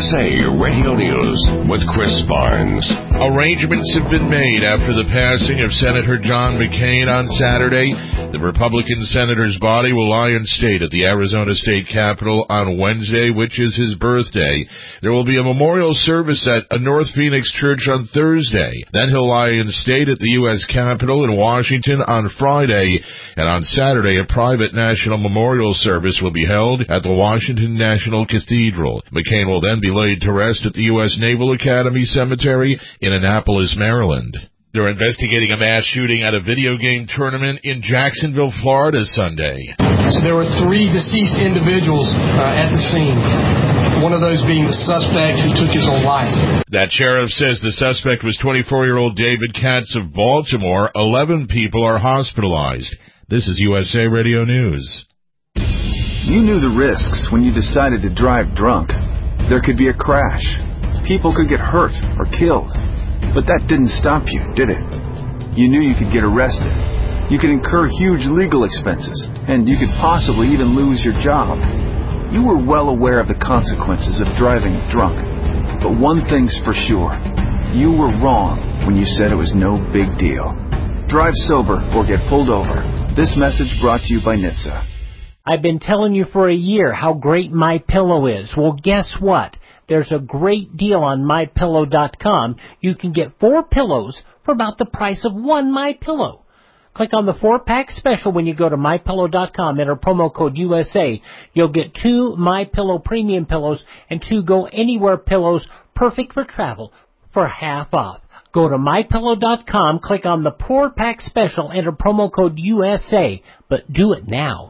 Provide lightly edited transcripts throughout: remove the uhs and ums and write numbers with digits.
USA Radio News with Chris Barnes. Arrangements have been made after the passing of Senator John McCain on Saturday. The Republican senator's body will lie in state at the Arizona State Capitol on Wednesday, which is his birthday. There will be a memorial service at a North Phoenix church on Thursday. Then he'll lie in state at the U.S. Capitol in Washington on Friday. And on Saturday, a private national memorial service will be held at the Washington National Cathedral. McCain will then be laid to rest at the U.S. Naval Academy Cemetery in Annapolis, Maryland. They're investigating a mass shooting at a video game tournament in Jacksonville, Florida, Sunday. So there were 3 deceased individuals at the scene, one of those being the suspect who took his own life. That sheriff says the suspect was 24-year-old David Katz of Baltimore. 11 people are hospitalized. This is USA Radio News. You knew the risks when you decided to drive drunk. There could be a crash. People could get hurt or killed. But that didn't stop you, did it? You knew you could get arrested. You could incur huge legal expenses, and you could possibly even lose your job. You were well aware of the consequences of driving drunk. But one thing's for sure. You were wrong when you said it was no big deal. Drive sober or get pulled over. This message brought to you by NHTSA. I've been telling you for a year how great MyPillow is. Well, guess what? There's a great deal on MyPillow.com. You can get 4 pillows for about the price of 1 MyPillow. Click on the 4-pack special when you go to MyPillow.com. Enter promo code USA. You'll get 2 MyPillow premium pillows and 2 Go Anywhere pillows, perfect for travel, for half off. Go to MyPillow.com, click on the 4-pack special, enter promo code USA, but do it now.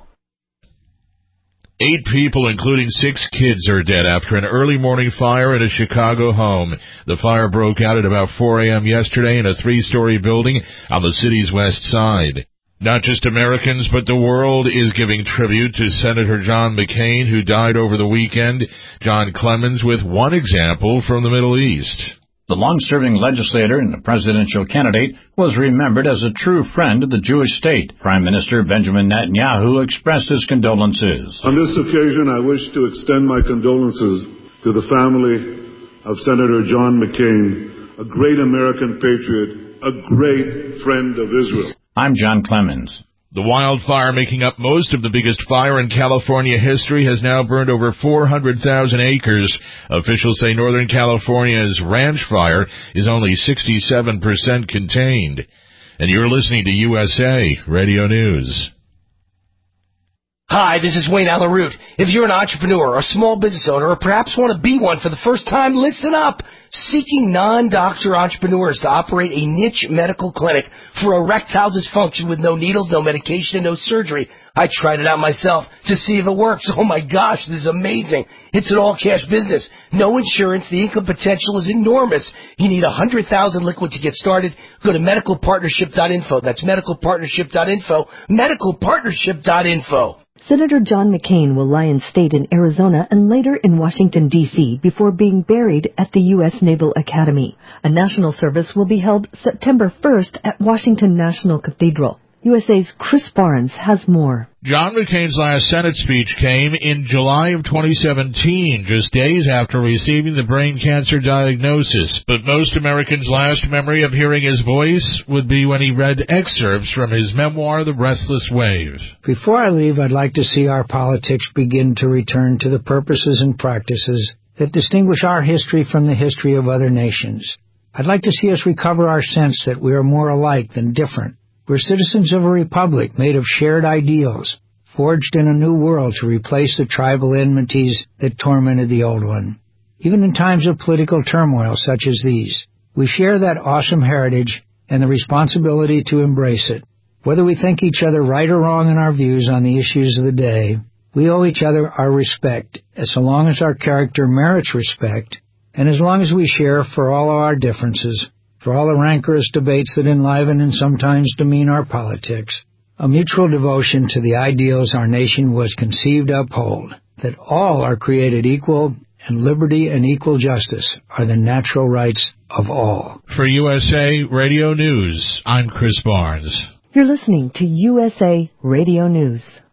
8 people, including 6 kids, are dead after an early morning fire at a Chicago home. The fire broke out at about 4 a.m. yesterday in a 3-story building on the city's west side. Not just Americans, but the world is giving tribute to Senator John McCain, who died over the weekend. John Clemens with one example from the Middle East. The long-serving legislator and the presidential candidate was remembered as a true friend of the Jewish state. Prime Minister Benjamin Netanyahu expressed his condolences. On this occasion, I wish to extend my condolences to the family of Senator John McCain, a great American patriot, a great friend of Israel. I'm John Clemens. The wildfire making up most of the biggest fire in California history has now burned over 400,000 acres. Officials say Northern California's ranch fire is only 67% contained. And you're listening to USA Radio News. Hi, this is Wayne Allen Root. If you're an entrepreneur or a small business owner or perhaps want to be one for the first time, listen up. Seeking non-doctor entrepreneurs to operate a niche medical clinic for erectile dysfunction with no needles, no medication, and no surgery. I tried it out myself to see if it works. Oh my gosh, this is amazing. It's an all-cash business. No insurance. The income potential is enormous. You need $100,000 liquid to get started. Go to medicalpartnership.info. That's medicalpartnership.info. Medicalpartnership.info. Senator John McCain will lie in state in Arizona and later in Washington, D.C. before being buried at the U.S. Naval Academy. A national service will be held September 1st at Washington National Cathedral. USA's Chris Barnes has more. John McCain's last Senate speech came in July of 2017, just days after receiving the brain cancer diagnosis. But most Americans' last memory of hearing his voice would be when he read excerpts from his memoir, The Restless Wave. Before I leave, I'd like to see our politics begin to return to the purposes and practices that distinguish our history from the history of other nations. I'd like to see us recover our sense that we are more alike than different. We're citizens of a republic made of shared ideals, forged in a new world to replace the tribal enmities that tormented the old one. Even in times of political turmoil such as these, we share that awesome heritage and the responsibility to embrace it. Whether we think each other right or wrong in our views on the issues of the day, we owe each other our respect, as long as our character merits respect, and as long as we share for all of our differences, for all the rancorous debates that enliven and sometimes demean our politics, a mutual devotion to the ideals our nation was conceived to uphold, that all are created equal, and liberty and equal justice are the natural rights of all. For USA Radio News, I'm Chris Barnes. You're listening to USA Radio News.